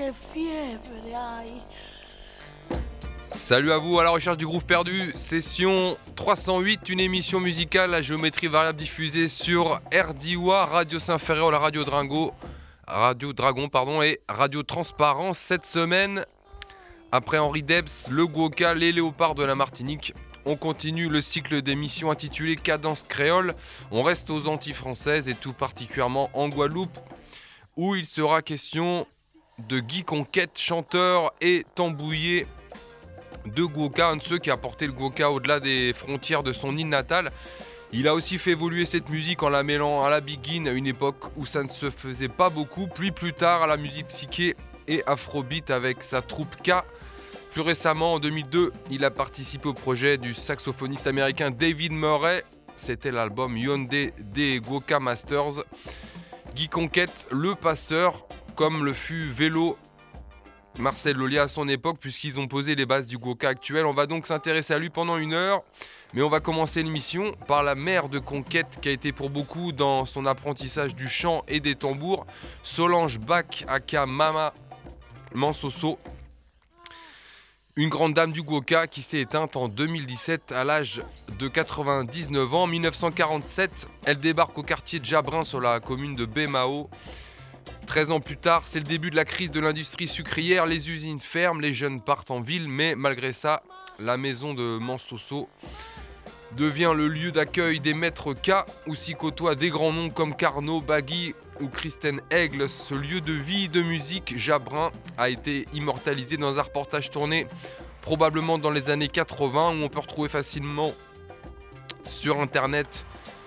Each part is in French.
Salut à vous, à la recherche du groove perdu, session 308, une émission musicale à géométrie variable diffusée sur RDIWA, Radio Saint-Ferréol, la Radio Dragon, et Radio Transparence. Cette semaine, après Henri Debs, le Gwoka, les Léopards de la Martinique, on continue le cycle d'émissions intitulé Cadence Créole. On reste aux Antilles françaises et tout particulièrement en Guadeloupe, où il sera question de Guy Conquête, chanteur et tambouiller de Gwoka, un de ceux qui a porté le Gwoka au-delà des frontières de son île natale. Il a aussi fait évoluer cette musique en la mêlant à la biguine à une époque où ça ne se faisait pas beaucoup, puis plus tard à la musique psyché et afrobeat avec sa troupe K. Plus récemment, en 2002, il a participé au projet du saxophoniste américain David Murray. C'était l'album Hyundai des Gwoka Masters. Guy Conquête, le passeur, comme le fut Vélo Marcel Lolia à son époque, puisqu'ils ont posé les bases du Gwoka actuel. On va donc s'intéresser à lui pendant une heure, mais on va commencer l'émission par la mère de Conquête, qui a été pour beaucoup dans son apprentissage du chant et des tambours, Solange Bach, aka Mama Mansoso, une grande dame du Gwoka qui s'est éteinte en 2017 à l'âge de 99 ans. En 1947, elle débarque au quartier de Jabrin sur la commune de Bémao. 13 ans plus tard, c'est le début de la crise de l'industrie sucrière, les usines ferment, les jeunes partent en ville, mais malgré ça, la maison de Mansoso devient le lieu d'accueil des maîtres K, où s'y côtoient des grands noms comme Carnot, Baggy ou Kristen Aigle. Ce lieu de vie, de musique, Jabrin, a été immortalisé dans un reportage tourné probablement dans les années 80, où on peut retrouver facilement sur internet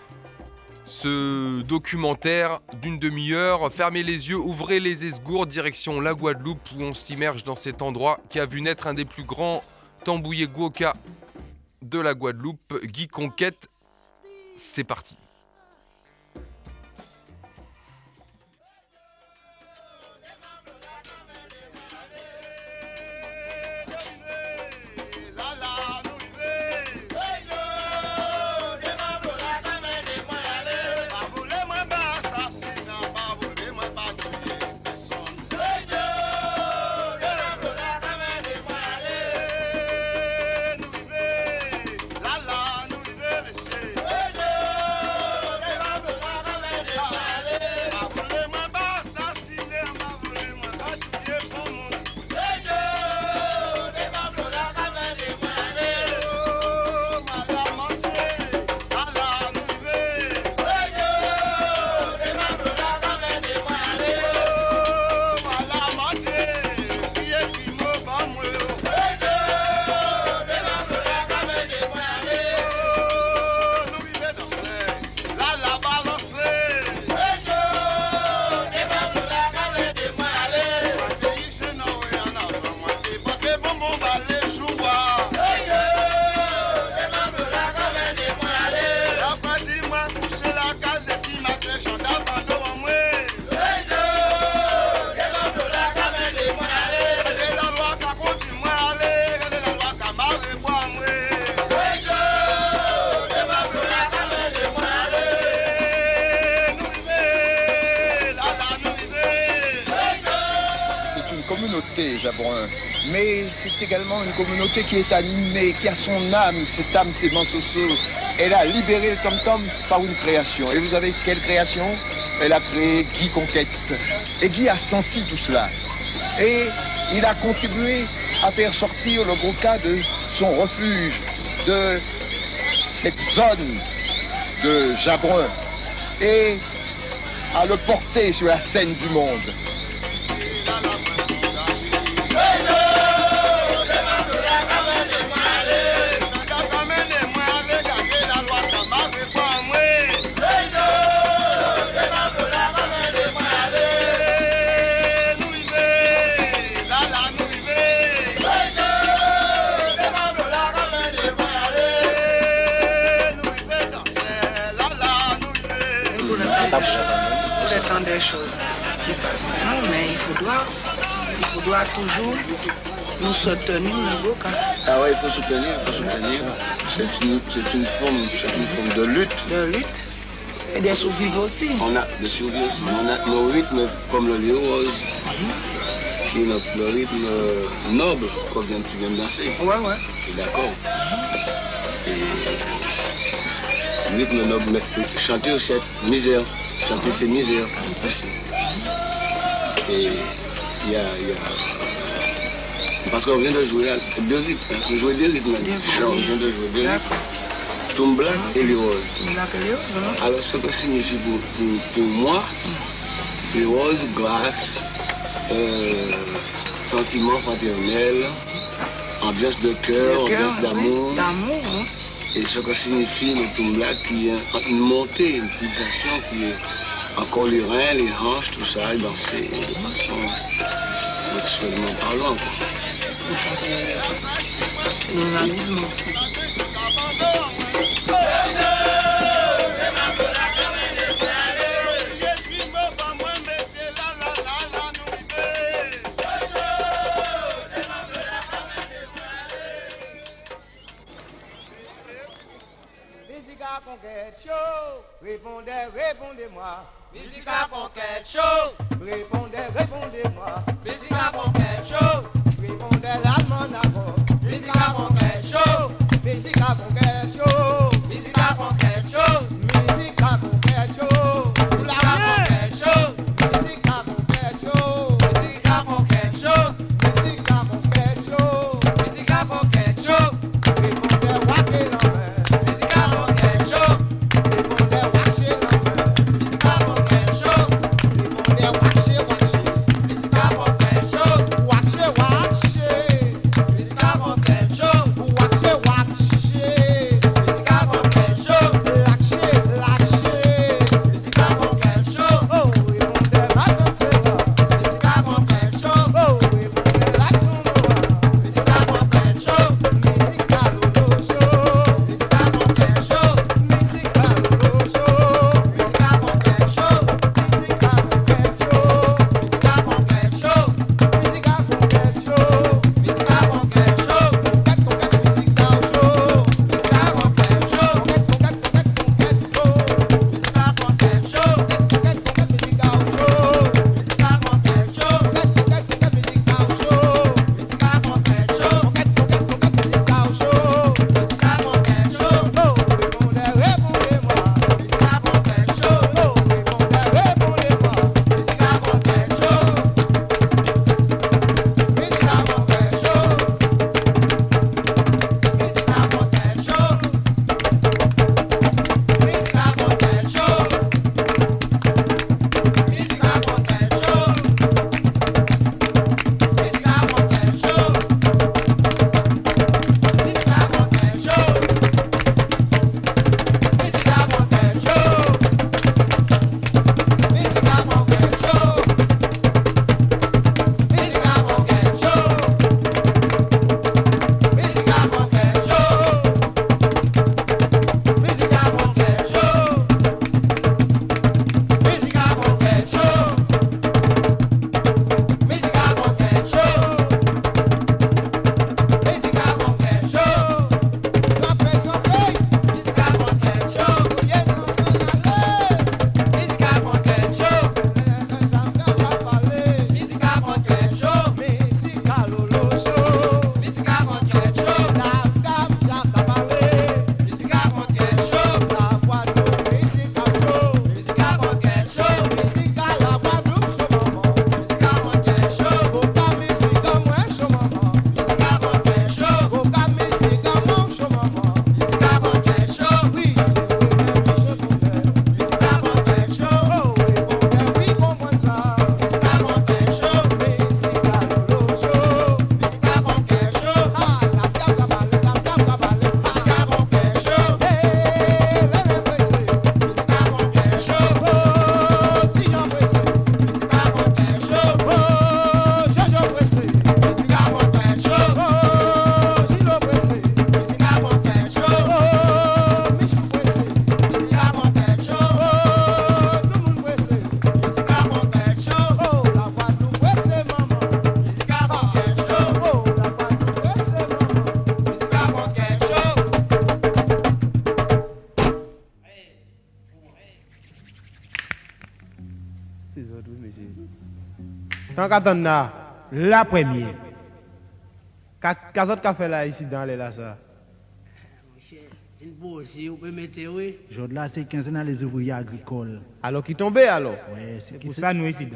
ce documentaire d'une demi-heure. Fermez les yeux, ouvrez les esgourds, direction la Guadeloupe, où on s'immerge dans cet endroit qui a vu naître un des plus grands tambouillers Gwoka de la Guadeloupe, Guy Conquête. C'est parti. Jabrin, mais c'est également une communauté qui est animée, qui a son âme. Cette âme, c'est Mansoso. Elle a libéré le tom-tom par une création. Et vous savez quelle création? Elle a créé Guy Conquête. Et Guy a senti tout cela. Et il a contribué à faire sortir le Gwoka de son refuge, de cette zone de Jabrin, et à le porter sur la scène du monde. Des choses qui passent maintenant, mais il faudra toujours nous soutenir le Gwoka. Ah ouais, il faut soutenir. C'est une forme de lutte. De lutte et de survivre aussi. On a de survivre aussi. On a nos rythmes comme le lieu rose. le rythme noble comme tu viens de danser. Ouais. D'accord. Et le rythme noble, mais chanter aussi misère. Chanter c'est misère aussi. Et il y a... Parce qu'on vient de jouer là, deux rythmes. On joue deux rythmes. Alors, on vient de jouer deux rythmes. Tomblac et les roses. Alors, ce que signifie pour moi, les roses, grâce, sentiment fraternel, ambiance de cœur, ambiance d'amour. Et ce que signifie le Tomblac, qui est une montée, une pulsation qui est encore les reins, les hanches, tout ça, et danser de façon sexuellement parlant. L'onalisme. Musica Conquête Show, répondez-moi. Musica Conquête Show, Répondez-moi. Musica Conquête Show, Répondez la Monaco. Musica Conquête Show, Musica Conquête Show. Musica Conquête Show, Musica Conquête Show. Musica Conquête Show, Musica Conquête Show. Musica Conquête Show, Musica Conquête Show. Musica Conquête Show, Répondez Waké l'envers. Musica Conquête Show, Répondez Waché l'envers. Musica Conquête Show, Répondez Waché. Musica Conquête Show, Waché. Musica Conquête Show, Waché. Musica Conquête Show, Lâché. Musica Conquête Show, Oh, répondez ma dansera. Musica Conquête Show, Oh, répondez l'action noire. Musica Conquête Show, Musica Lolo Show. Musica Conquête Show, Musica Lolo Show. Musica Conquête Show, Musica Conquête Show. Musica Conquête Show, Musica Conquête Show. Musica Conquête Show, Conquête Musica Show. Musica Conquête Show, Conquête Musica Conquête Show, Musica Show. Musica Conquête Show, Conquête Musica Show. Musica Conquête Show, Conquête Musica Show. Musica Conquête Show, Oh, répondez-moi. Musica Conquête Show, Oh, répondez-moi. Musica Conquête Show, Musica Conquête Show, Musica Conquête Show, Musica Conquête Show, Musica Conquête Show, Musica Conquête Show, Musica Conquête Show, Musica Conquête Show, Musica Conquête Show, Musica Conquête Show, Musica Conquête Show, Musica Conquête Show, Musica Conquête Show, Musica Conquête Show, Musica Conquête Show, Musica Conquête Show, Yes, on s'en allait. Musica Conquête Show, Musica Conquête Show, Musica Lolo Show. Musica Conquête Show, La dame Jacabalé. Musica Conquête Show, La Guadeloupe Musica Show. Musica Conquête Show, Musica la Guadeloupe show maman. Musica Conquête Show, Boca musica moi show maman. Musica Conquête Show, Boca musica moi show maman. Musica Conquête Show, Oui, c'est vrai, mais oui, je connais. Musica Conquête Show, Oh, répondez oui, comprends ça. Musica Conquête Show, Musica Lolo Show. Musica Conquête Show, Ah, la dame Jacabalé. Musica Conquête Show, Hey, les pressés. Musica Conquête Show, Oh, si j'en pressé. Musica Conquête Show, Oh, Jojo pressé. Musica Conquête Show, Oh, Gilo pressé. Musica Conquête Show, Oh, Michou pressé. Musica Conquête Show, Oh, tout le monde pressé. Musica Conquête Show, Oh, la Guadeloupe pressé, maman. Musica Conquête Show, Oh, la Guadeloupe pressé, maman. Musica Conquête Show. Tant qu'à attendre là, La première. Qu'est-ce que fait là ici dans les là ça? Je là c'est 15 ans les ouvriers agricoles. Alors qui tombait alors? Ouais, c'est pour ça nous ici.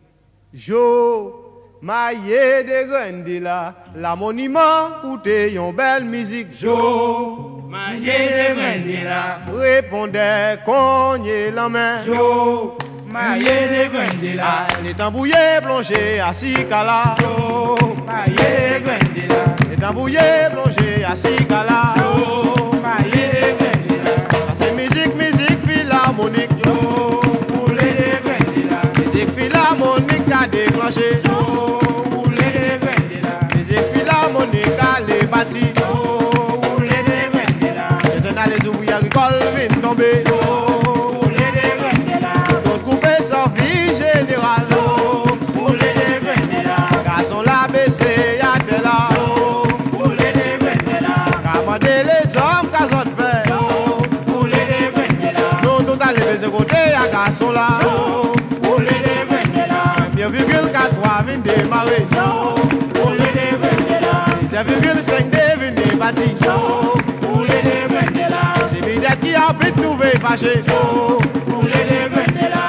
Jo, maillé de grandi là, la monument coûte yon belle musique. Jo, maillé de grandi là, répondait cogné la main. Jo, maillé de grandi là, les tambouillés plongés à Sikala. Jo, maillé de grandi là, les tambouillés plongés à Sikala. Jo, maillé de grandi là, c'est musique philharmonique. Jo, boulé de grandi là, musique philharmonique a déclenché. Jo, boulé de grandi là, musique philharmonique a les bâti. Jo, boulé de grandi là, les ouvriers agricoles viennent tomber. Jo, boulé de grandi là, tout coupé sans vie générale. Jo, boulé de grandi là, garçon la baissé y'a tel là. Jo, boulé de grandi là, commander les hommes qu'à zot fait. Jo, boulé de grandi là, nous tout à lever ce côté y'a garçon là. Jo, boulé de grandi là, 1,4 vient démarrer. Jo, boulé de grandi là, 0,5 vient débâtir. Jo, boulé de grandi là, c'est Bidet qui a pu trouver fâché. Jo, boulé de grandi là,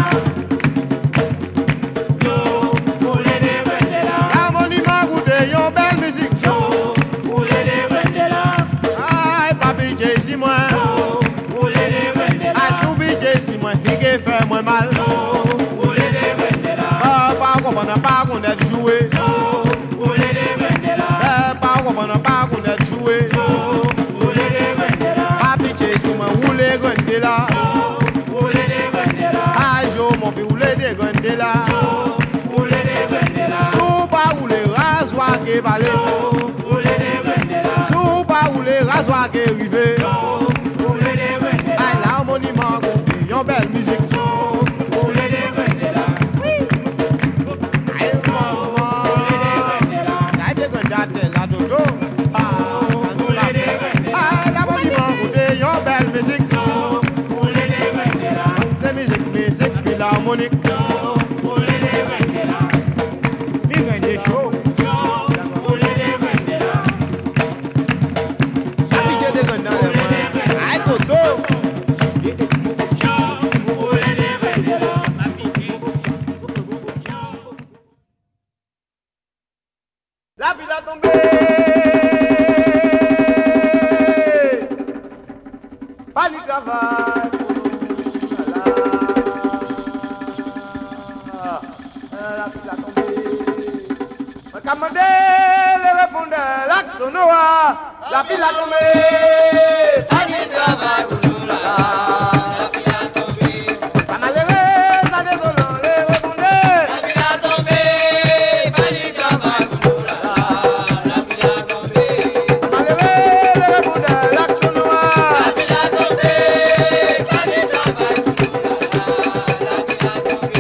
Jo, boulé de grandi là, La monument goûté yon belle musique. Jo, boulé de grandi là, Aïe papi j'ai si moi. Jo, boulé de grandi là, Aïe soubi j'ai si moi. Qui fait moins mal. Jo, boulé de grandi là, Pas comprendre pas qu'on est joué. Jo, boulé de grandi là, Pas comprendre pas qu'on est joué. Jo, boulé de grandi là, Papi j'ai si moi roulé grande là. Jo, boulé de grandi là, Aïe jo mon fils roulé de grande là. Jo, boulé de grandi là, Sous pas roulé rasoir qui balé. Jo, boulé de grandi là, Sous pas roulé rasoir qui rivé. Jo, boulé de grandi là, Aïe la monument goûté yon belle musique. Jo, boulé de grandi là, Aïe maman. Aïe de grande la dodo. Aïe la monument goûté yon belle musique. Jo, boulé de grandi là, C'est musique philharmonique. Jo, boulé de grandi là, Mi grande chaud. Jo, boulé de grandi là, Papi j'ai de grande dans les mains. Aïe toto. Jo, boulé de grandi là, La ville a tombé. Pas du travail. La ville a tombé. Commandez le répondeur, l'action noire. La ville a tombé. Pas du travail pour nous là. La ville a tombé. Ça malheureux, ça désolant, les répondeurs. La ville a tombé. Pas du travail pour nous là. La ville a tombé. Ça malheureux, le répondeur, l'action noire. La ville a tombé. Pas du travail pour nous là. La ville a tombé.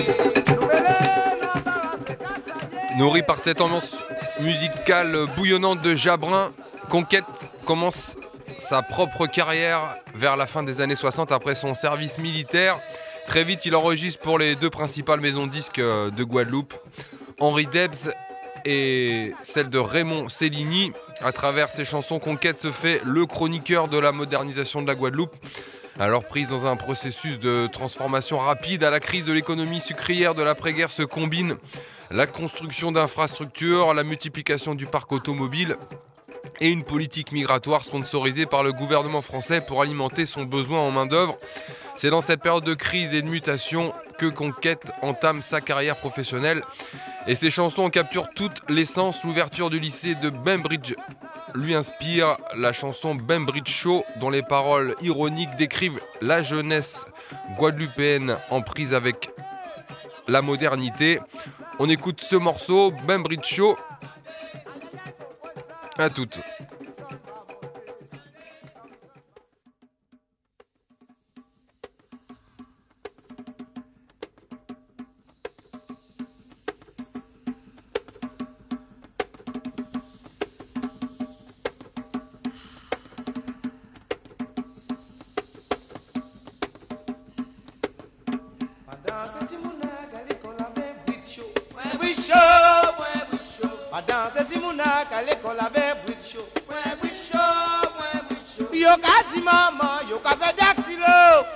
Nourri par cette ambiance musicale bouillonnante de Jabrin, Conquête commence sa propre carrière vers la fin des années 60 après son service militaire. Très vite, il enregistre pour les deux principales maisons de disques de Guadeloupe, Henri Debs et celle de Raymond Cellini. À travers ses chansons, Conquête se fait le chroniqueur de la modernisation de la Guadeloupe. Alors prise dans un processus de transformation rapide à la crise de l'économie sucrière de l'après-guerre se combine la construction d'infrastructures, la multiplication du parc automobile et une politique migratoire sponsorisée par le gouvernement français pour alimenter son besoin en main-d'œuvre. C'est dans cette période de crise et de mutation que Conquête entame sa carrière professionnelle. Et ses chansons capturent toute l'essence. L'ouverture du lycée de Bembridge lui inspire la chanson Bembridge Show, dont les paroles ironiques décrivent la jeunesse guadeloupéenne en prise avec la modernité. On écoute ce morceau, Bembridge Show. À toutes. Pendant ce petit monde à l'école, Bembridge Show. Bembridge Show, Bembridge Show. Pendant ces Simona, qu'à l'école avec bruit chaud. Yo ka di maman, yo ka fait dactylo.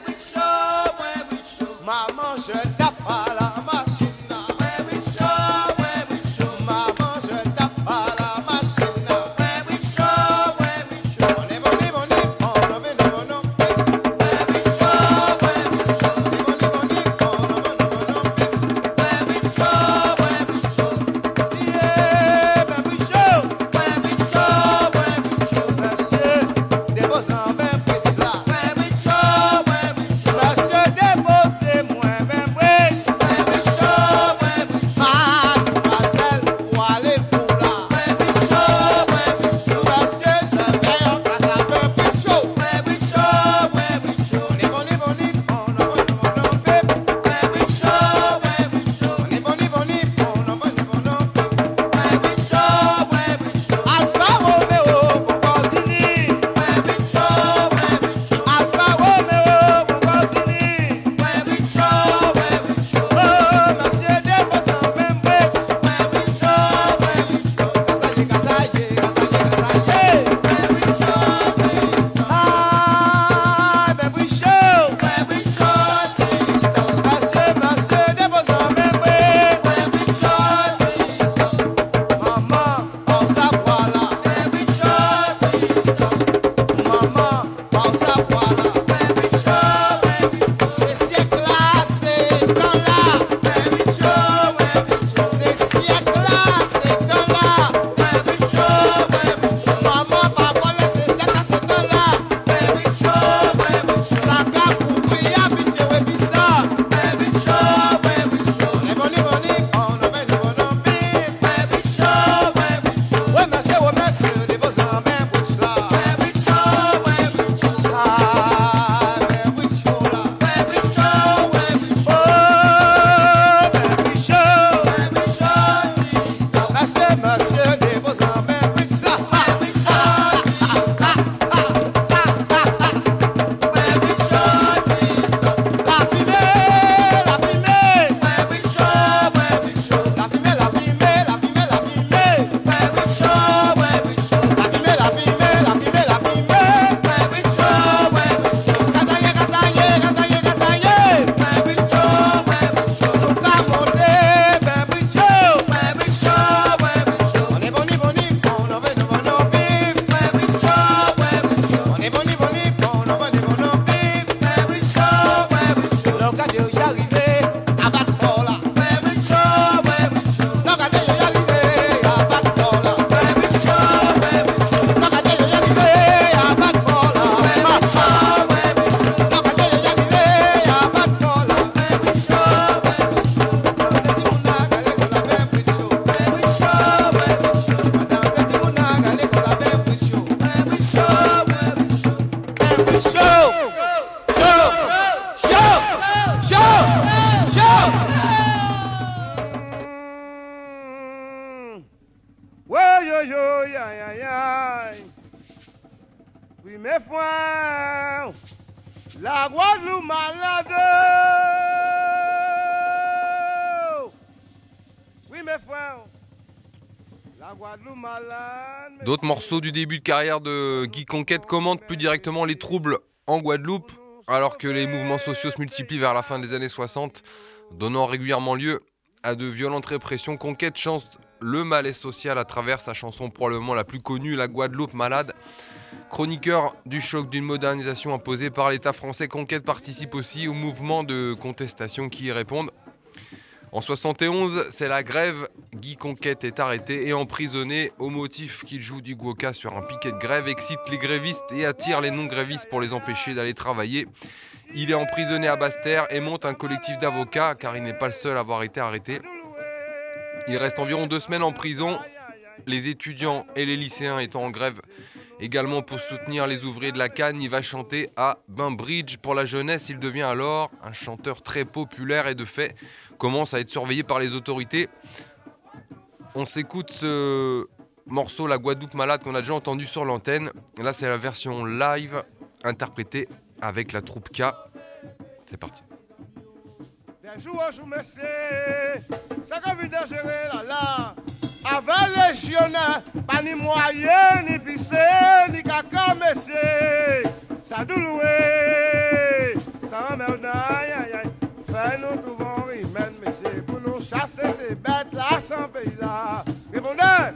Maman, je tape pas la machine. Maman, je tape pas la machine. Oui, mes frères, la Guadeloupe malade. Oui, mes frères, la Guadeloupe malade. D'autres morceaux du début de carrière de Guy Conquête commentent plus directement les troubles en Guadeloupe, alors que les mouvements sociaux se multiplient vers la fin des années 60, donnant régulièrement lieu à de violentes répressions. Conquête chante le malaise social à travers sa chanson probablement la plus connue, La Guadeloupe malade. Chroniqueur du choc d'une modernisation imposée par l'État français, Conquête participe aussi au mouvement de contestation qui y répondent. En 71, c'est la grève. Guy Conquête est arrêté et emprisonné au motif qu'il joue du gwoka sur un piquet de grève, excite les grévistes et attire les non-grévistes pour les empêcher d'aller travailler. Il est emprisonné à Basse-Terre et monte un collectif d'avocats car il n'est pas le seul à avoir été arrêté. Il reste environ 2 semaines en prison, les étudiants et les lycéens étant en grève également pour soutenir les ouvriers de la canne. Il va chanter à Bainbridge pour la jeunesse. Il devient alors un chanteur très populaire et de fait commence à être surveillé par les autorités. On s'écoute ce morceau La Guadeloupe malade qu'on a déjà entendu sur l'antenne. Là c'est la version live interprétée avec la troupe K. C'est parti. Des jours je me sais, ça comme une dangereux là là. avec légionnaire, pas ni moyen, ni pissé, ni caca, messieurs. Ça douloué, ça merde, aïe, aïe, aïe. Fais-nous tout bon, rimène, messieurs, pour nous chasser ces bêtes-là, sans pays-là. Répondez!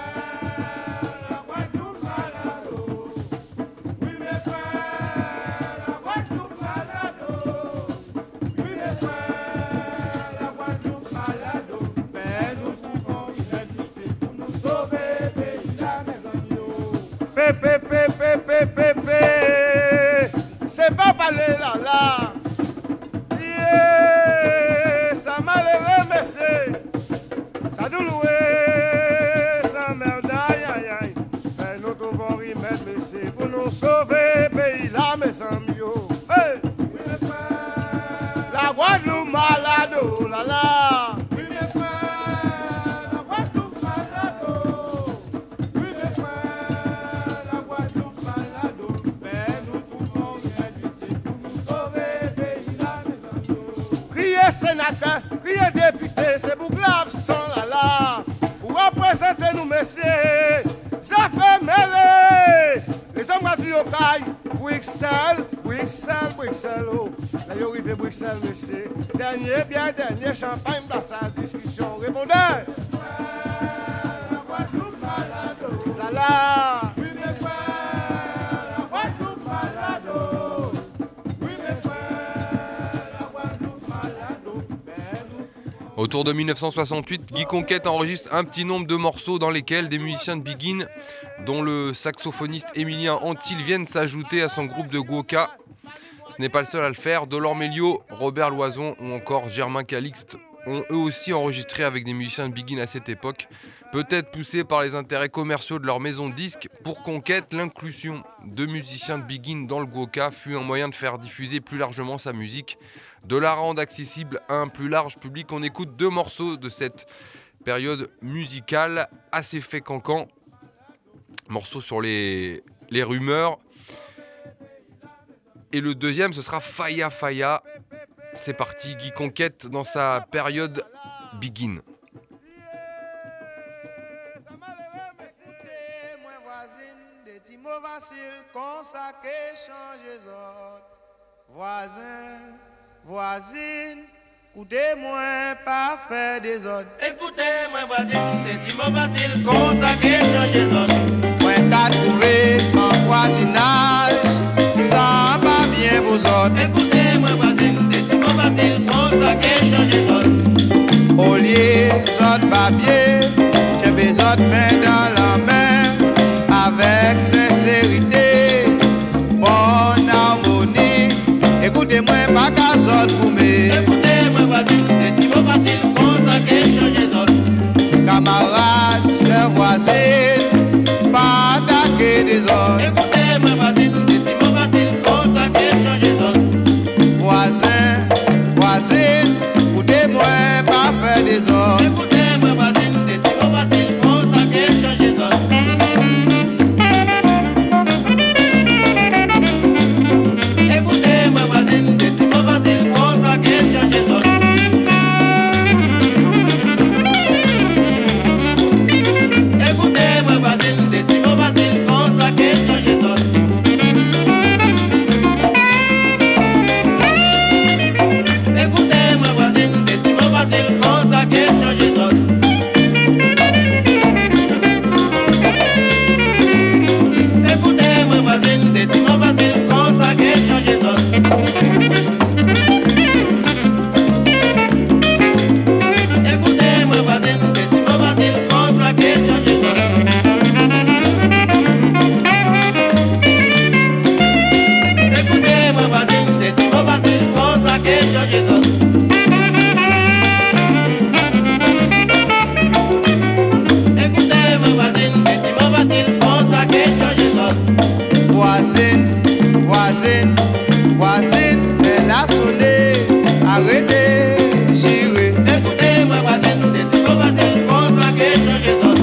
C'est pas parler là là. Yeah, ça malheureux monsieur. Ça douloué, ça merde, aïe aïe aïe. Mais nous devons remettre monsieur pour nous sauver pays là mes amis. Hey. La Guadeloupe malade, oh là là. Sénateur, criez député, c'est pour l'absent là là, pour représenter nous messieurs, ça fait mêler, les hommes qui sont au caille, Bruxelles, oh, là ils arrivent Bruxelles messieurs, dernier champagne dans sa discussion, répondez, là là. Autour de 1968, Guy Conquête enregistre un petit nombre de morceaux dans lesquels des musiciens de Big In, dont le saxophoniste Émilien Antil, viennent s'ajouter à son groupe de Gwoka. Ce n'est pas le seul à le faire. Delors Méliot, Robert Loison ou encore Germain Calixte ont eux aussi enregistré avec des musiciens de Big In à cette époque. Peut-être poussés par les intérêts commerciaux de leur maison de disques, pour Conquête, l'inclusion de musiciens de Big In dans le Gwoka fut un moyen de faire diffuser plus largement sa musique, de la rendre accessible à un plus large public. On écoute 2 morceaux de cette période musicale assez fait cancan. Morceau sur les rumeurs. Et le deuxième, ce sera Faya Faya. C'est parti, Guy Conquête dans sa période Big In. Voisine, écoutez-moi, pas faire des ordres. Écoutez-moi, voisine, des petits mots faciles, qu'on s'acquet, changer d'ordre. Moi, qu'à trouver en voisinage, ça va bien vos ordres. Écoutez-moi, voisine, des petits mots faciles, qu'on s'acquet, changer d'ordre. Au lieu, autres papiers, j'ai besoin de main dans la main, avec sincérité, bonne harmonie. Écoutez-moi, pas qu'à zone pour me. Écoutez-moi, voisine, des petits mots faciles, qu'on s'acquet, changer d'ordre. Camarades, chers voisines, pas attaquer des autres. Écoutez-moi, voisine, des petits mots faciles, qu'on s'acquet, changer d'ordre. Voisine, écoutez-moi, pas faire des autres. Écoutez-moi, voisine, des petits mots faciles, qu'on s'acquet, changer d'ordre. Écoutez-moi, voisine, des petits mots faciles, qu'on s'acquet, changer d'ordre. Écoutez-moi, voisine, des petits mots faciles, qu'on s'acquet, changer d'ordre. Écoutez-moi, voisine, des petits mots faciles, qu'on s'acquet, changer d'ordre. Écoutez-moi, voisine, des petits mots faciles, qu'on s'acquet, changer d'ordre. Écoutez-moi, voisine, des petits mots faciles, qu'on s'acquet, changer d'ordre. Écoutez-moi, voisine, des petits mots faciles, qu'on s'acquet, changer d'ordre. Écoutez-moi, voisine, des petits mots faciles, qu'on s'acquet, changer d'ordre. Voisine, elle a sonné, arrêtez, j'irai. Écoutez-moi, voisine, des petits mots faciles, qu'on s'acquet, changer d'ordre.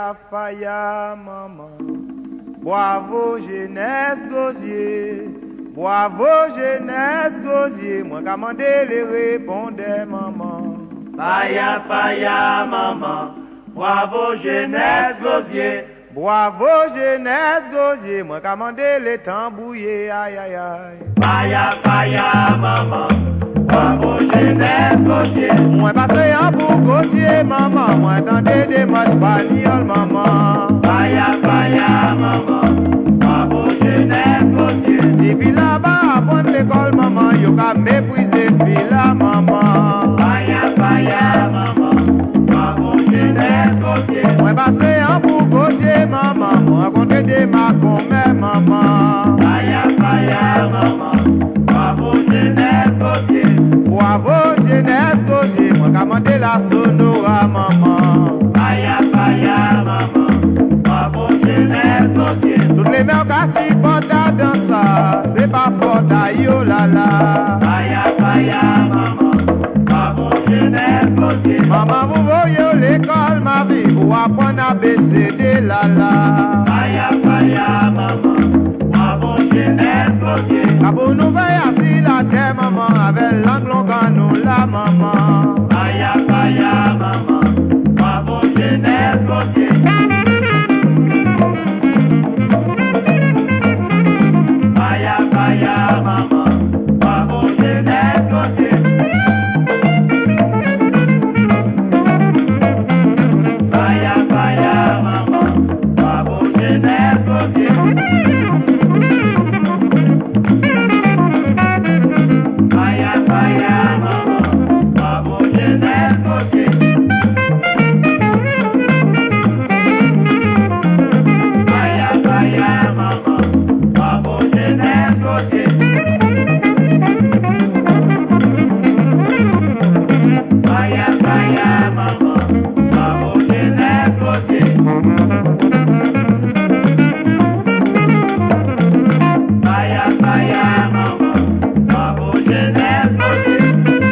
Faya, maman, bravo jeunesse gosier, Bravo jeunesse gosier, moi commandé les répondait maman. Faya, faya, maman. Bravo jeunesse gosier. Bravo jeunesse gosier, moi commandé les tambouillés, aïe aïe aïe. Faya, faya, maman. Bravo jeunesse gosier. Moi passé en pour gosier, maman. Moi entendé des mots espagnols, maman. Faya, faya, maman. Bravo jeunesse gosier. Si fille là-bas apprendre l'école, maman, yo ka mépriser fille là, maman. Faya, faya, maman. Bravo jeunesse gosier. Moi passé en pour gosier, maman. Moi rencontré des macomets, maman. Faya, faya, maman. Bravo jeunesse gosier. Bravo jeunesse gosier, moi commandé la sonora, maman. Faya, faya, maman. Bravo jeunesse gosier. Toutes les mères qui portent à danser, c'est pas faute à yo la la. Faya, faya, maman. Bravo jeunesse gosier. Maman, vous voyez l'école, ma vie, pour apprendre à BCD la la. Faya, faya, maman. Bravo jeunesse gosier. La bonne nouvelle assis la terre, maman, avec l'angle nous la maman. Faya, faya, maman. Bravo jeunesse gosier. Faya, faya, maman. Bravo jeunesse gosier. Faya, faya, maman. Bravo jeunesse gosier. Faya, faya, maman. Bravo jeunesse gosier. Faya, faya, maman. Bravo jeunesse gosier. Faya, faya, maman. Bravo jeunesse gosier. Faya, faya, maman. Bravo jeunesse gosier.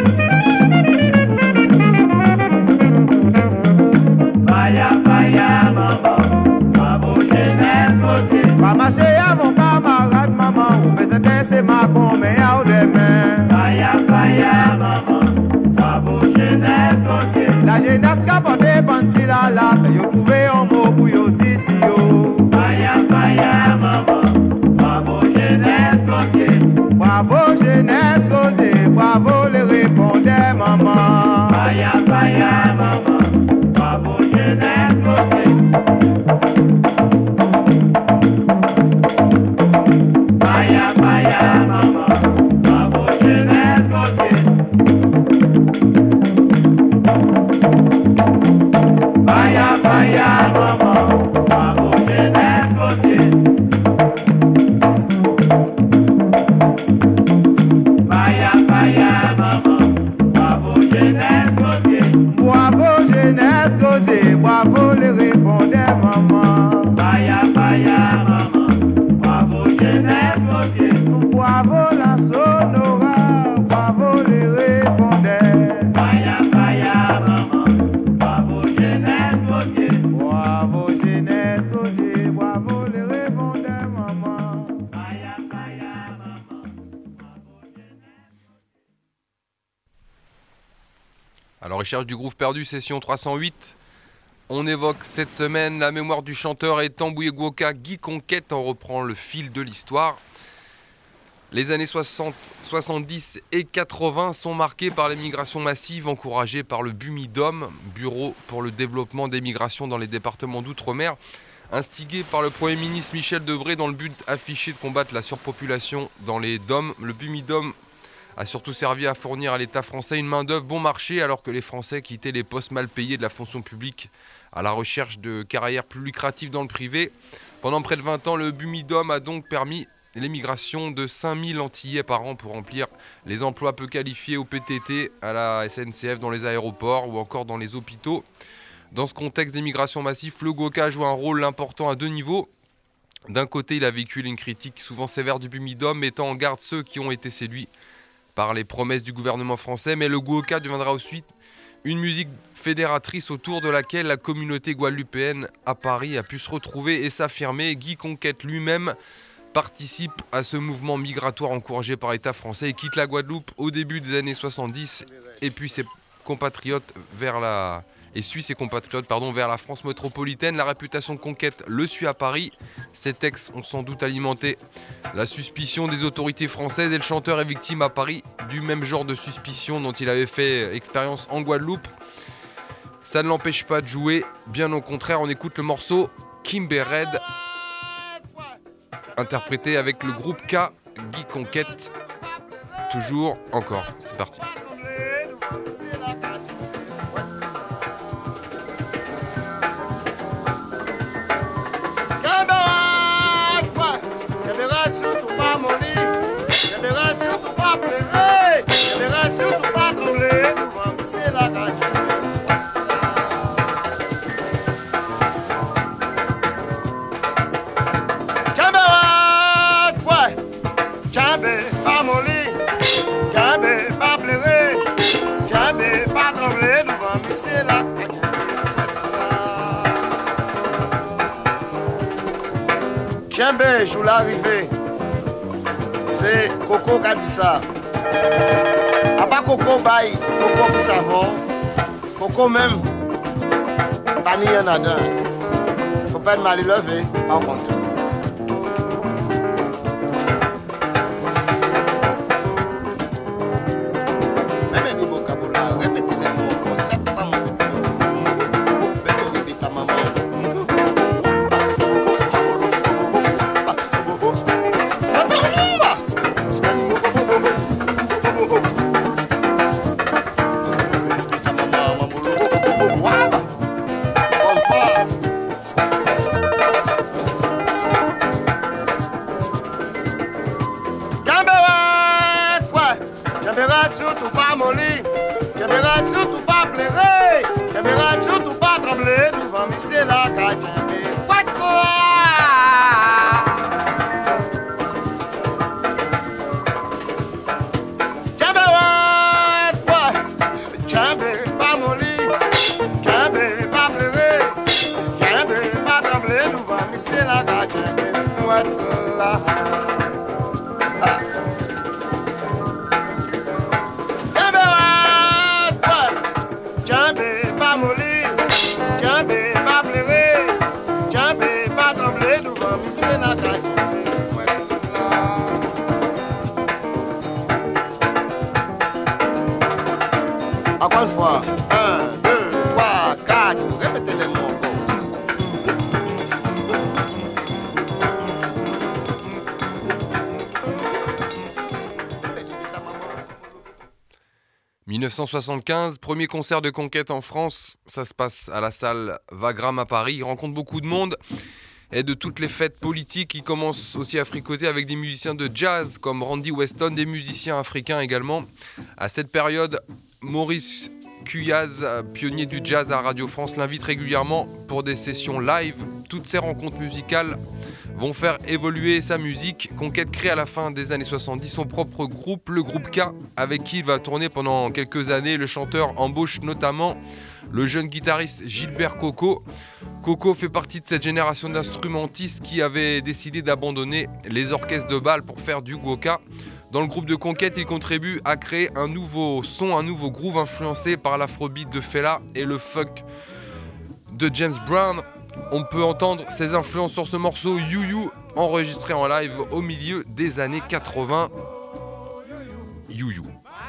Faya, faya, maman. Bravo jeunesse gosier. Pas marcher à mon camarade, maman, ou besoin c'est ma commet à demain. Faya, faya, maman. Bravo jeunesse gosier. La jeunesse qui a porté panty la la, yo trouvé un mot pour yo d'ici yo. Faya, faya, maman. Bravo jeunesse gosier. Bravo jeunesse gosier, bravo les répondait maman. Faya, faya, maman. Bravo jeunesse gosier. Faya, faya, maman. Bravo jeunesse gosier. Faya, faya, maman. Bravo jeunesse gosier. Faya, faya, maman. Bravo jeunesse gosier. Bravo jeunesse gosier, bravo les répondait maman. Faya, faya, maman. Bravo jeunesse gosier. Bravo la sonora, bravo les répondait. Faya, faya, maman. Bravo jeunesse gosier. Bravo jeunesse gosier, bravo les répondait maman. Faya, faya, maman. Bravo jeunesse. Alors, recherche du groove perdu, session 308. On évoque cette semaine la mémoire du chanteur et tambouillé Gwoka Guy Conquête. On reprend le fil de l'histoire. Les années 60, 70 et 80 sont marquées par l'émigration massive encouragée par le BUMIDOM, Bureau pour le développement des migrations dans les départements d'outre-mer, instigé par le Premier ministre Michel Debré dans le but affiché de combattre la surpopulation dans les DOM. Le BUMIDOM a surtout servi à fournir à l'État français une main-d'œuvre bon marché alors que les Français quittaient les postes mal payés de la fonction publique à la recherche de carrières plus lucratives dans le privé. Pendant près de 20 ans, le BUMIDOM a donc permis l'émigration de 5000 Antillais par an pour remplir les emplois peu qualifiés au PTT, à la SNCF, dans les aéroports ou encore dans les hôpitaux. Dans ce contexte d'émigration massive, le Gwoka joue un rôle important à deux niveaux. D'un côté, il a véhiculé une critique souvent sévère du BUMIDOM, mettant en garde ceux qui ont été séduits par les promesses du gouvernement français, mais le Gwoka deviendra ensuite une musique fédératrice autour de laquelle la communauté guadeloupéenne à Paris a pu se retrouver et s'affirmer. Guy Conquête lui-même participe à ce mouvement migratoire encouragé par l'État français et quitte la Guadeloupe au début des années 70 et puis ses compatriotes suit ses compatriotes vers la France métropolitaine. La réputation de Conquête le suit à Paris. Ces textes ont sans doute alimenté la suspicion des autorités françaises et le chanteur est victime à Paris du même genre de suspicion dont il avait fait expérience en Guadeloupe. Ça ne l'empêche pas de jouer, bien au contraire. On écoute le morceau Kimber Red, interprété avec le groupe K, Guy Conquête. Toujours, encore, c'est parti. Surtout pas mon lit, j'aimerais surtout pas pleurer, j'aimerais surtout pas trembler, c'est la radio. Camarade, ouais, j'aimerais pas mon lit, j'aimerais pas pleurer, j'aimerais pas trembler, c'est la radio. J'aimerais joue l'arrivée. C'est Coco qui a dit ça. A pas Coco bail, Coco pour savon. Coco même, pas ni un adin. Faut pas être mal élevé, par contre. Même un vocabulaire, répétez les mots, concept pas mon. Répétez ta maman. Surtout pas mon lit, j'aimerais surtout pas pleurer, j'aimerais surtout pas trembler devant monsieur la cajambe. What quoi? J'aimerais pas mon lit, j'aimerais pas pleurer, j'aimerais pas trembler devant monsieur la cajambe. What quoi? Encore une fois, 1, 2, 3, 4, répétez les mots. « 1975, premier concert de Conquête en France. Ça se passe à la salle Wagram à Paris. Il rencontre beaucoup de monde et de toutes les fêtes politiques. Il commence aussi à fricoter avec des musiciens de jazz comme Randy Weston, des musiciens africains également. À cette période, Maurice Cuyaz, pionnier du jazz à Radio France, l'invite régulièrement pour des sessions live. Toutes ces rencontres musicales vont faire évoluer sa musique. Conquête crée à la fin des années 70 son propre groupe, le groupe K, avec qui il va tourner pendant quelques années. Le chanteur embauche notamment le jeune guitariste Gilbert Coco. Coco fait partie de cette génération d'instrumentistes qui avaient décidé d'abandonner les orchestres de bal pour faire du goka. Dans le groupe de Conquête, il contribue à créer un nouveau son, un nouveau groove influencé par l'afrobeat de Fela et le funk de James Brown. On peut entendre ses influences sur ce morceau You You, enregistré en live au milieu des années 80. You You.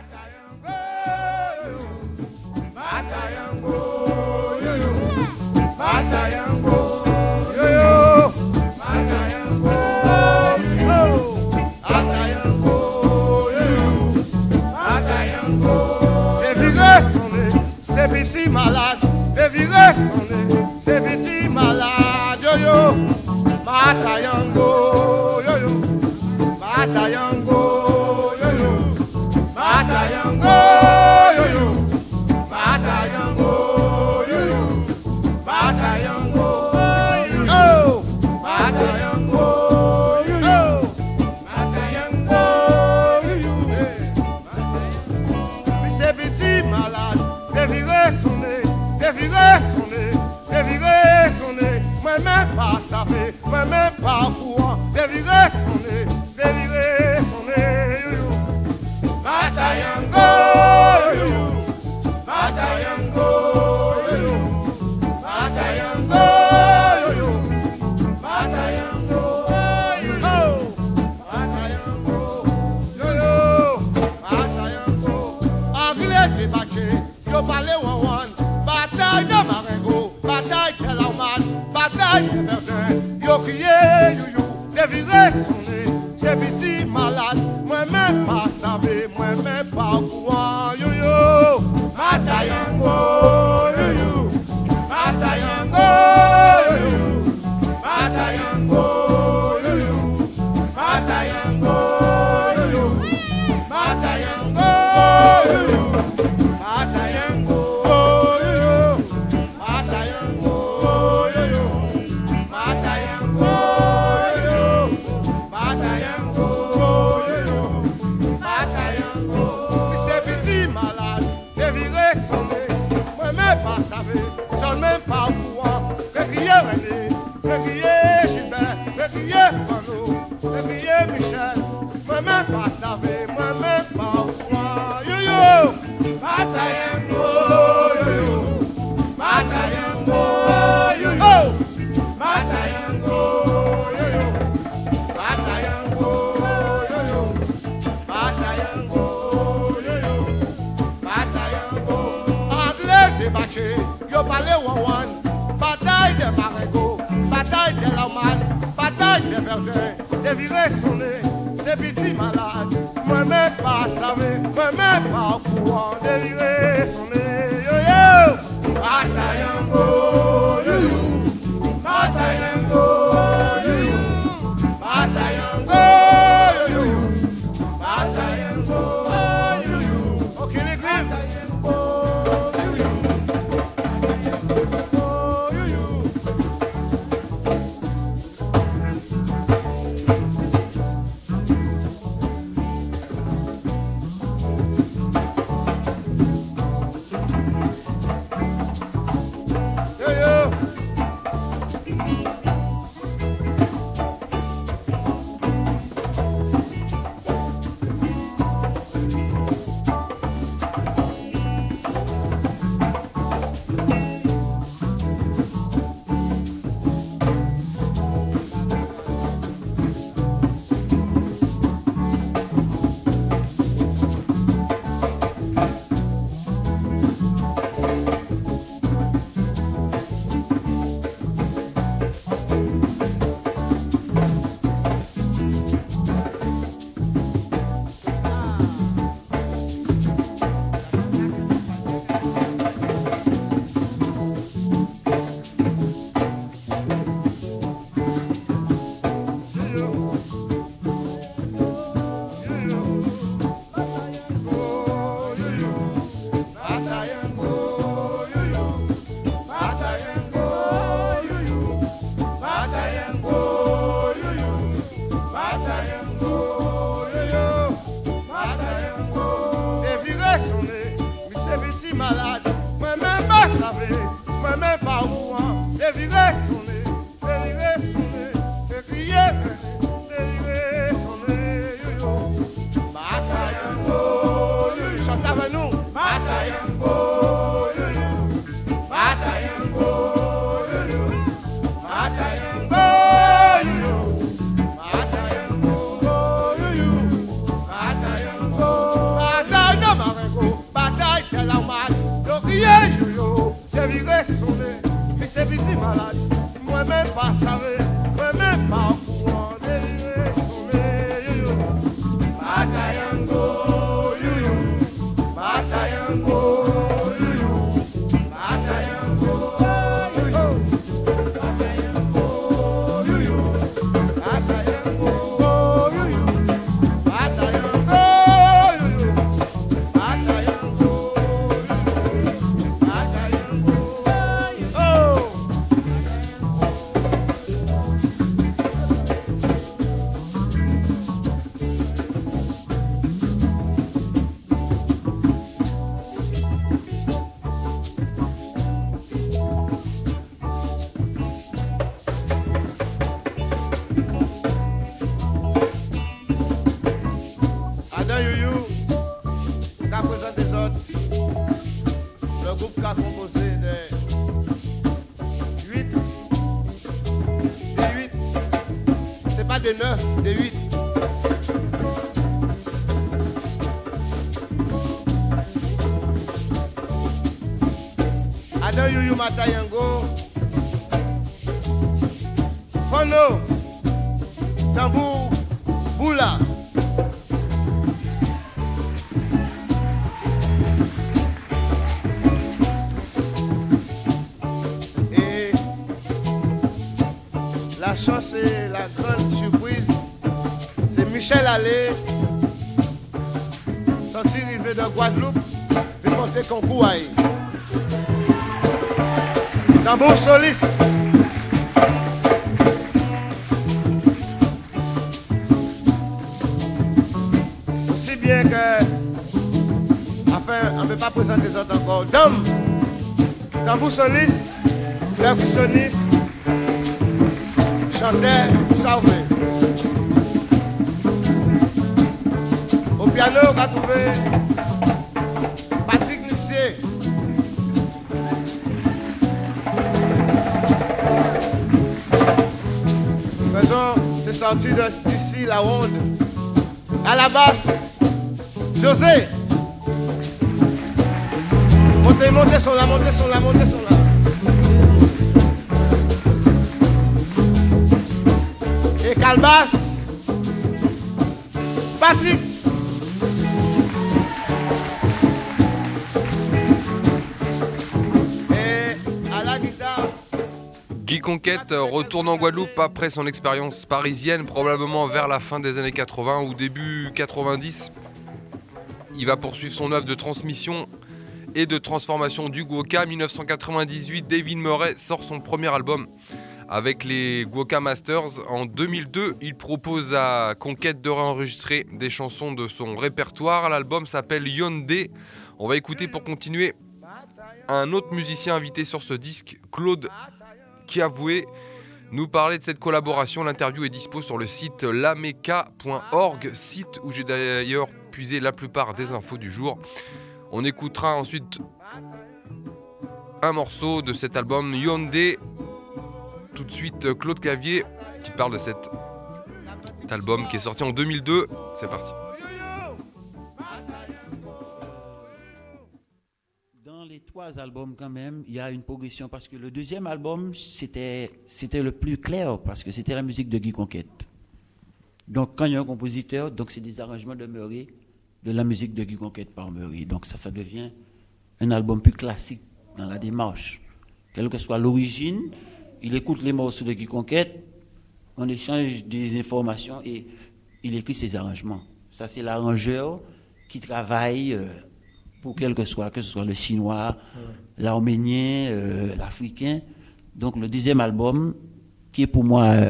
C'est petit malade, et virer son nez, c'est petit malade, yo yo, Matayango, yo yo, Matayango, yo yo, Matayango, yo yo, Matayango, yo yo, Matayango, yo yo, Matayango, yo yo, Matayango, yo yo, mais c'est petit malade. Dévirer son nez, dévirer son nez, dévirer son nez. Moi-même pas savais, moi-même pas courant, dévirer son nez. yo crié, you, déviré sonné, c'est petit malade, moi-même pas savé, moi-même pas courant, yo, Matayango, yo, Matayango, yo, Matayango, yo, Matayango, yo, Matayango, yo, Matayango, yo, Matayango, yo, Matayango, yo, Matayango, yo, Matayango. C'est petit malade, déviré sonné, moi-même pas savé, j'en même pas au courant, crier René, crier Gilbert, crier Pano, crier Michel, moi-même pas savé, moi-même pas au courant, yo, Matayango, yo, Matayango, yo, Matayango, yo, Matayango, yo, Matayango, yo, Matayango. Anglais débarqué, yo parlé one, bataille des marégots, bataille des laman, bataille des bergers, déviré sonné, c'est petit malade, moi-même pas savé, moi-même pas au courant, déviré sonné, yo, Matayango, yo, Matayango, yo, Matayango, yo, Matayango, yo, ok les griffes. Des 9, des 8. Adon Yuyu Matayango. Fon piano, tambour, boula. Et la chance et la grande surprise, c'est Michel Allé, sorti rivé de Guadeloupe, et monter concours. Tambour soliste. Aussi bien que, enfin, on ne peut pas présenter les autres encore. Dom, tambour soliste, percussionniste, chanteur, tout ça, vous voyez. Au piano, on va trouver Patrick Lucier. C'est sorti d'ici, la ronde. À la basse, José. Montez son là, montez son là, montez son là. Et Calbas, Patrick. Et à la guitare, Guy Conquête retourne en Guadeloupe après son expérience parisienne, probablement vers la fin des années 80 ou début 90. Il va poursuivre son œuvre de transmission et de transformation du Gwoka. 1998, David Murray sort son premier album avec les Gwoka Masters. En 2002, il propose à Conquête de réenregistrer des chansons de son répertoire. L'album s'appelle Yondé. On va écouter pour continuer un autre musicien invité sur ce disque, Claude Kiavoué, nous parlait de cette collaboration. L'interview est dispo sur le site lameka.org, site où j'ai d'ailleurs puisé la plupart des infos du jour. On écoutera ensuite un morceau de cet album Yondé. Tout de suite, Claude Clavier qui parle de cet album qui est sorti en 2002. C'est parti. Les 3 albums quand même, il y a une progression parce que le deuxième album, c'était le plus clair parce que c'était la musique de Guy Conquête. Donc quand il y a un compositeur, donc c'est des arrangements de Murray, de la musique de Guy Conquête par Murray. Donc ça devient un album plus classique dans la démarche. Quelle que soit l'origine, il écoute les morceaux de Guy Conquête, on échange des informations et il écrit ses arrangements. Ça c'est l'arrangeur qui travaille pour que ce soit le chinois, l'arménien, l'africain. Donc le deuxième album, qui est pour moi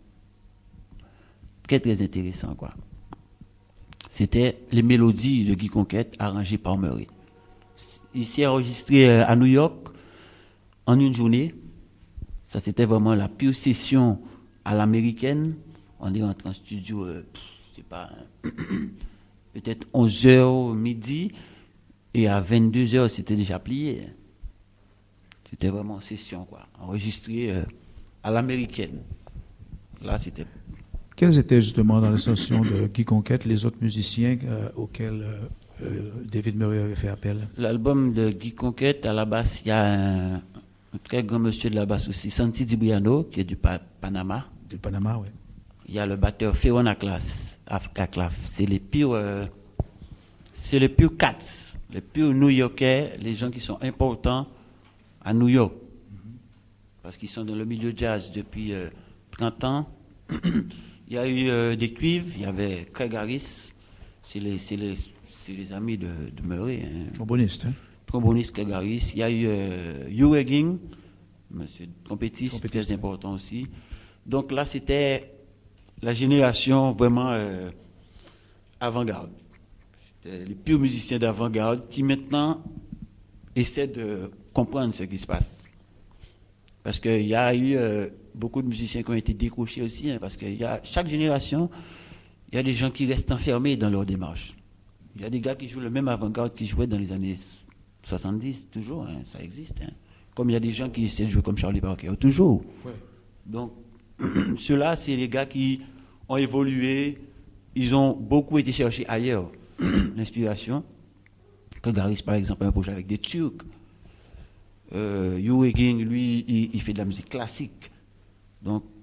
très très intéressant, quoi. C'était les mélodies de Guy Conquête arrangées par Murray. Il s'est enregistré à New York en une journée. Ça c'était vraiment la pure session à l'américaine. On est rentré en studio, je sais pas, peut-être 11h midi. Et à 22h, c'était déjà plié. C'était vraiment session, quoi. Enregistré à l'américaine. Là, c'était... Quels étaient justement dans la session de Guy Conquête les autres musiciens auxquels David Murray avait fait appel? L'album de Guy Conquête, à la basse, il y a un très grand monsieur de la basse aussi, Santi Dibriano, qui est du Panama. Du Panama, oui. Il y a le batteur Féron Aclaf. C'est les purs... c'est les purs cats. Les purs New-Yorkais, les gens qui sont importants à New York. Parce qu'ils sont dans le milieu jazz depuis 30 ans. Il y a eu des cuivres, il y avait Craig Harris, c'est les amis de Murray. Hein. Tromboniste. Hein? Tromboniste Craig Harris. Il y a eu Hugh Egging, monsieur trompettiste, très important aussi. Donc là, c'était la génération vraiment avant-garde. Les purs musiciens d'avant-garde qui maintenant essaient de comprendre ce qui se passe. Parce qu'il y a eu beaucoup de musiciens qui ont été décrochés aussi, hein, parce que chaque génération, il y a des gens qui restent enfermés dans leur démarche. Il y a des gars qui jouent le même avant-garde qu'ils jouaient dans les années 70, toujours, hein, ça existe. Hein. Comme il y a des gens qui essaient de jouer comme Charlie Parker, toujours. Ouais. Donc, ceux-là, c'est les gars qui ont évolué, ils ont beaucoup été chercher ailleurs l'inspiration. Craig Harris, par exemple, a un projet avec des Turcs. Hugh Egging, lui, il fait de la musique classique. Donc,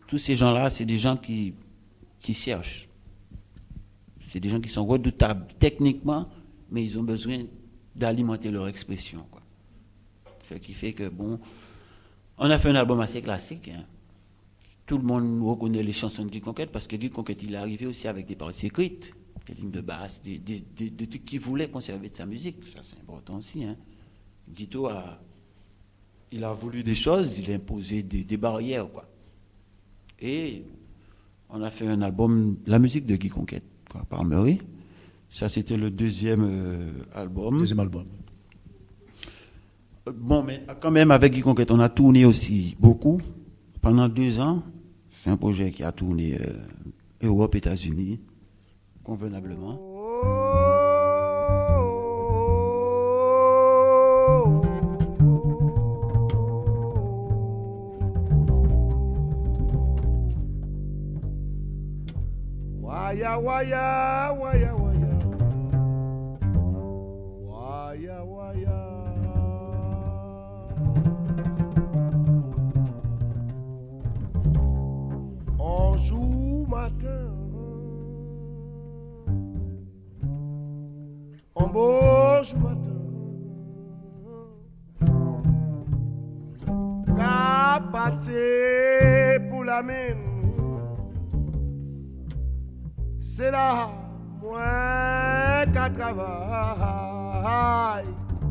tous ces gens-là, c'est des gens qui cherchent. C'est des gens qui sont redoutables techniquement, mais ils ont besoin d'alimenter leur expression, quoi. Ce qui fait que, bon, on a fait un album assez classique, hein. Tout le monde reconnaît les chansons de Guy Conquête, parce que Guy Conquête, il est arrivé aussi avec des paroles écrites, des lignes de basse, des trucs qu'il voulait conserver de sa musique. Ça, c'est important aussi, hein. Guito il a voulu des choses, il a imposé des barrières, quoi. Et on a fait un album, la musique de Guy Conquête, quoi, par Murray. Ça, c'était le deuxième album. Deuxième album. Bon, mais quand même, avec Guy Conquête, on a tourné aussi beaucoup. Pendant 2 ans, c'est un projet qui a tourné Europe, États-Unis, convenablement. Waya, waya, waya, waya. Waya, waya. On joue matin. On bouge matin. Capacité pour la mine. C'est là, moi qu'à travail.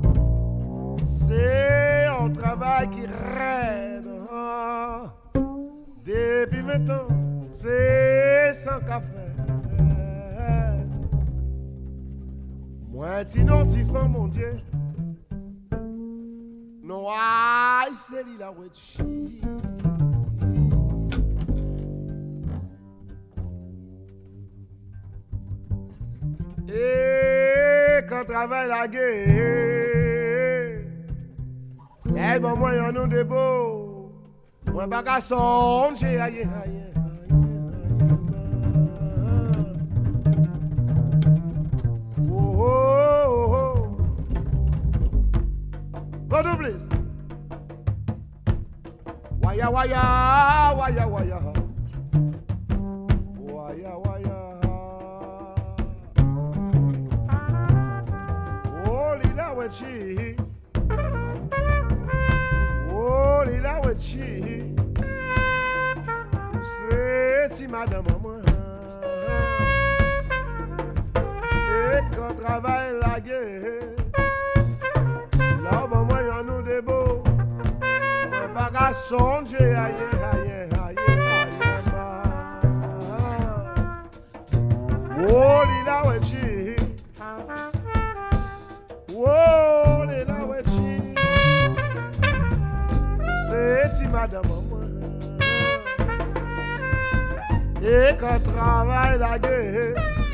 C'est un travail qui règne. Depuis 20 ans, c'est sans café. Moi, non, tu fais mon Dieu. Non, c'est la wechi. Et quand travaille la guerre, eh ben moi y'en a des beaux, moi pas qu'à songer, aïe aïe. Oh oh oh, go to please. Waya waya waya waya, waya waya. Oh, lila wechi. C'est madame moi. Et quand travaille la guerre, là ben moi y'en nous des beaux. Moi pas qu'à songer, aïe aïe aïe aïe. Oh, lila wechi. Oh, les la wechi, c'est madame moi. Et quand travaille la guerre,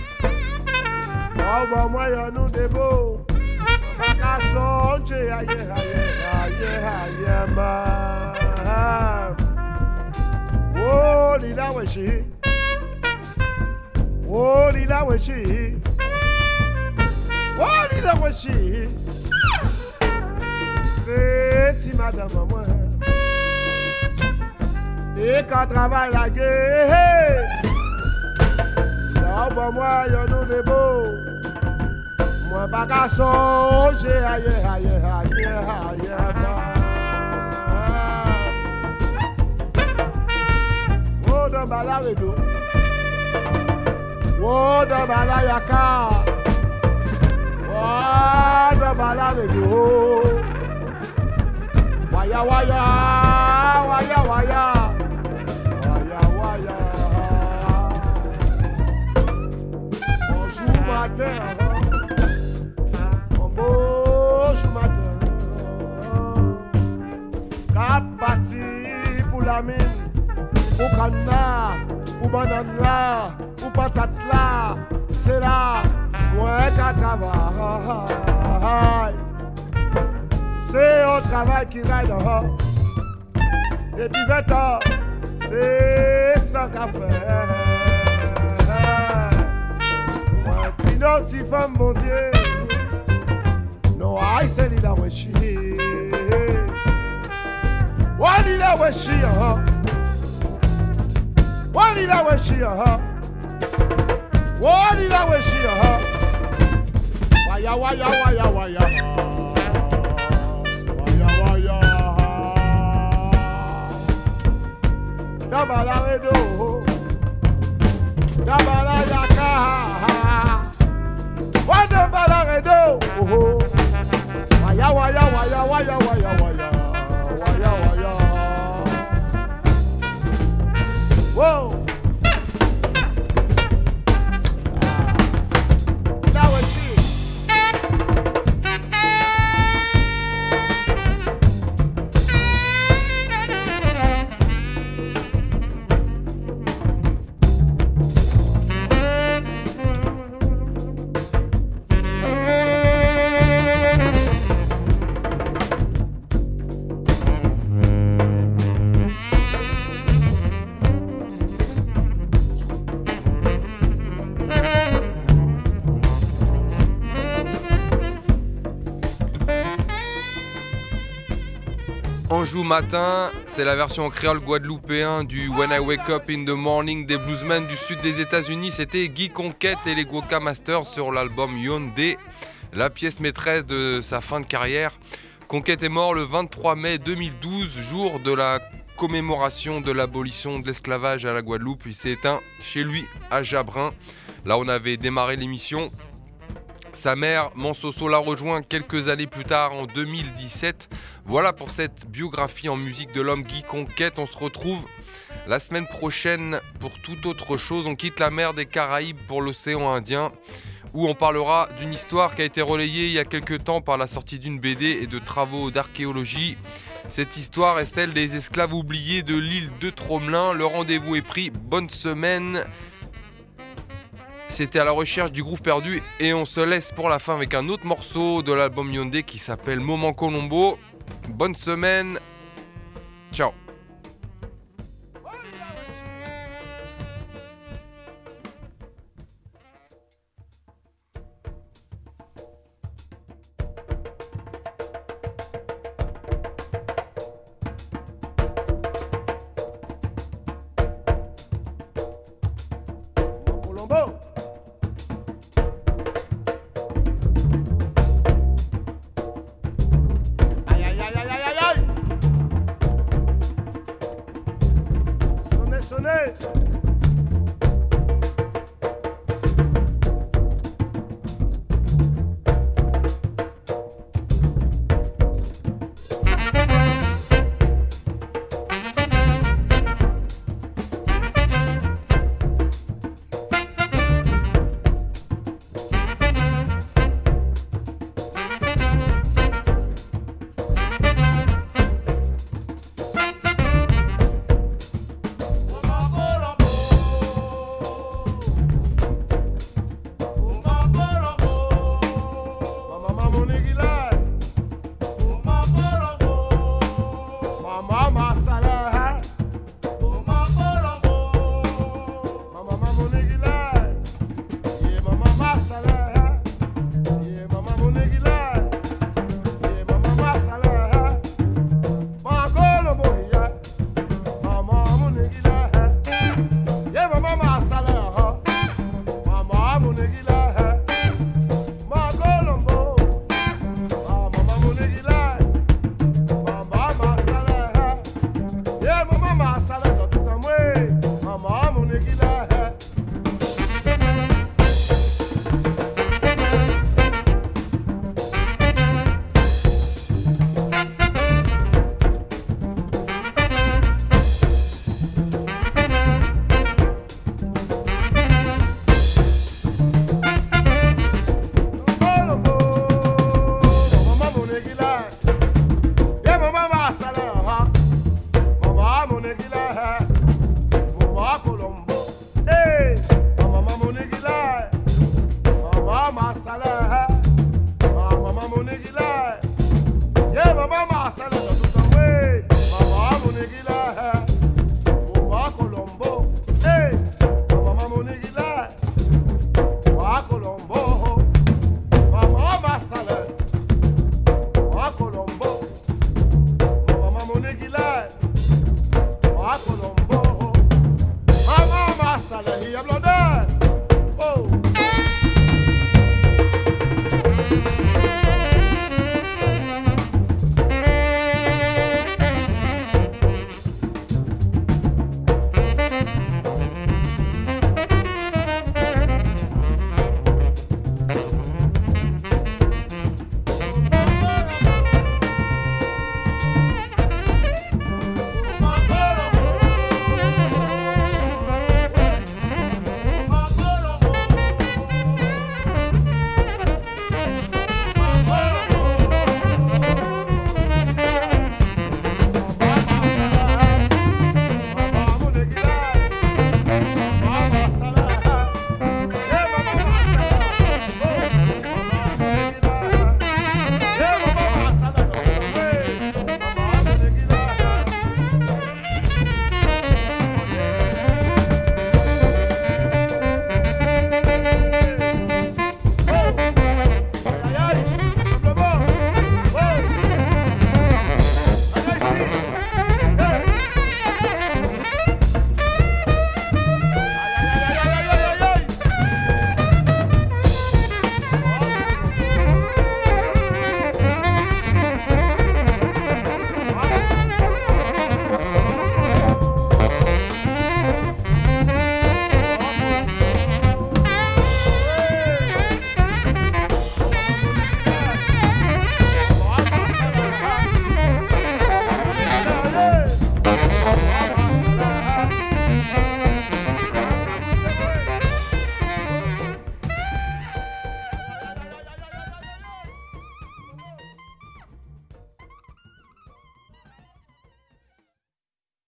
oh ben moi y'en nous des beaux, pas qu'à songer, aïe aïe aïe aïe ma. Oh, les la wechi, oh les la wechi. Oh, lila wechi, c'est si madame moi. Et quand travaille la guerre, là bas moi y'en a des beaux. Moi pas qu'à songer, aïe aïe aïe aïe aïe. Oh dans bala redo, oh dans bala yaka. Waya balale do, waya waya, waya waya, waya waya. Bonjour matin, bonjour matin. Cap parti pour la mine, pour canna, pour banane là, pour patate là, c'est là. Moi qu'à travail, c'est un travail qui va dehors. Depuis 20 ans, c'est sans café. Moi, sinon, tu fais mon Dieu. Non, aïe, c'est l'île à Weshi. Ouais, l'île à Weshi, Wonila weshi Wonila weshi Waya waya waya waya Waya waya Dabala redo Dabala yaka Wadabala redo Waya waya waya waya waya waya Waya waya Whoa That was she Anjou matin, c'est la version créole guadeloupéen du When I Wake Up in the Morning des bluesmen du sud des États-Unis. C'était Guy Conquête et les Gwoka Masters sur l'album Yondé, la pièce maîtresse de sa fin de carrière. Conquête est mort le 23 mai 2012, jour de la commémoration de l'abolition de l'esclavage à la Guadeloupe. Il s'est éteint chez lui à Jabrin. Là, on avait démarré l'émission. Sa mère, Mansoso, l'a rejoint quelques années plus tard, en 2017. Voilà pour cette biographie en musique de l'homme Guy Conquête. On se retrouve la semaine prochaine pour toute autre chose. On quitte la mer des Caraïbes pour l'océan Indien, où on parlera d'une histoire qui a été relayée il y a quelques temps par la sortie d'une BD et de travaux d'archéologie. Cette histoire est celle des esclaves oubliés de l'île de Tromelin. Le rendez-vous est pris. Bonne semaine. C'était à la recherche du groove perdu et on se laisse pour la fin avec un autre morceau de l'album Yondé qui s'appelle Moment Colombo. Bonne semaine. Ciao. Colombo Sonne